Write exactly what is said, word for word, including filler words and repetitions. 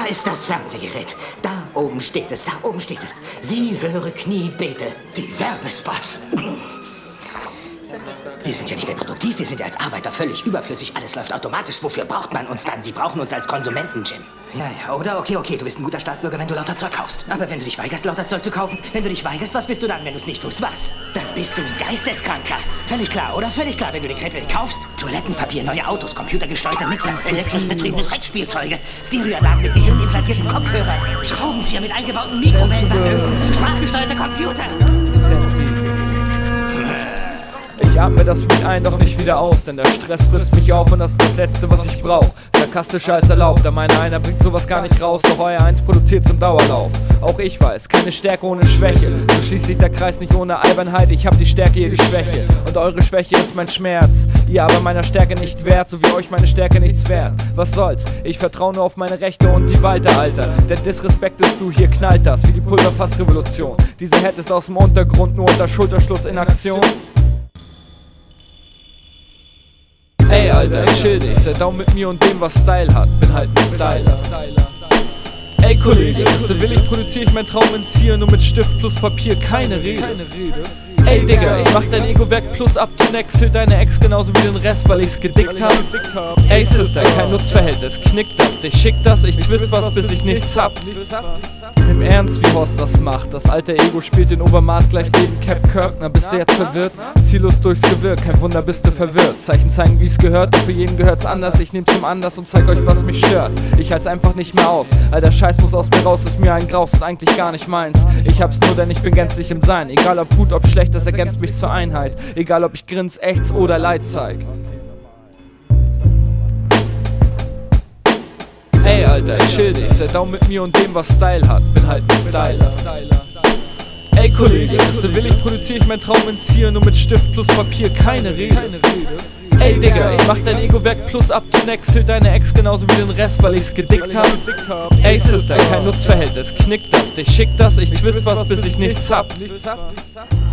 ist das Fernsehgerät. Da oben steht es, da oben steht es. Sie höre Knie, bete. Die Werbespots. Wir sind ja nicht mehr produktiv, wir sind ja als Arbeiter völlig überflüssig. Alles läuft automatisch. Wofür braucht man uns dann? Sie brauchen uns als Konsumenten, Jim. Ja, ja, oder? Okay, okay, du bist ein guter Staatsbürger, wenn du lauter Zeug kaufst. Aber wenn du dich weigerst, lauter Zeug zu kaufen, wenn du dich weigerst, was bist du dann, wenn du es nicht tust? Was? Dann bist du ein Geisteskranker. Völlig klar, oder? Völlig klar, wenn du den Krempel kaufst. Toilettenpapier, neue Autos, computergesteuerte Mixer, elektrisch betriebene Sexspielzeuge, Stereoanlagen mit gehirnimplantierten Kopfhörern, Schraubenzieher mit eingebauten Mikrowellenbacköfen, sprachgesteuerte Computer. Ich atme das Weed ein, doch nicht wieder aus, denn der Stress frisst mich auf und das ist das Letzte, was ich brauch. Sarkastischer als erlaubt, da meine einer bringt sowas gar nicht raus, doch euer Eins produziert's im Dauerlauf. Auch ich weiß, keine Stärke ohne Schwäche, so schließt sich der Kreis nicht ohne Albernheit. Ich hab die Stärke, ihr die Schwäche, und eure Schwäche ist mein Schmerz. Ihr aber meiner Stärke nicht wert, so wie euch meine Stärke nichts wert. Was soll's, ich vertraue nur auf meine Rechte und die Walter, Alter. Der Disrespekt ist du, hier knallt das, wie die Pulverfassrevolution. Diese Head ist aus dem Untergrund, nur unter Schulterschluss in Aktion. Ey Alter, ich chill dich, sei down mit mir und dem, was Style hat, bin halt ein Styler. Ey Kollege, wusste willig produziere ich mein Traum ins Ziel, nur mit Stift plus Papier, keine Rede. Ey Digga, ich mach dein Ego weg plus up to next, hill deine Ex genauso wie den Rest, weil ich's gedickt hab. Ey Sister, kein Nutzverhältnis, knick das, dich schick das, ich twist was, bis ich nichts hab. Nimm ernst, wie Horst das macht, das alte Ego spielt den Obermaß gleich neben Cap Kirkner. Bist du jetzt verwirrt? Ziellos durchs Gewirr, kein Wunder bist du verwirrt. Zeichen zeigen, wie's gehört, für jeden gehört's anders. Ich nehm zum Anlass und zeig euch, was mich stört. Ich halt's einfach nicht mehr aus, all der Scheiß muss aus mir raus, ist mir ein Graus und eigentlich gar nicht meins. Ich hab's nur, denn ich bin gänzlich im Sein, egal ob gut, ob schlecht, das ergänzt mich zur Einheit. Egal ob ich grins, ächz oder Leid zeig. Ey Alter, ich chill dich, sei down mit mir und dem, was Style hat, bin halt ein Styler. Ey Kollege, wusste willig produziere ich mein Traum ins Ziel, nur mit Stift plus Papier, keine Rede. Ey Digga, ich mach dein Ego weg plus up to next, hill deine Ex genauso wie den Rest, weil ich's gedickt hab. Ey Sister, kein Nutzverhältnis, knick das, dich schick das, ich twist was, bis ich nichts hab.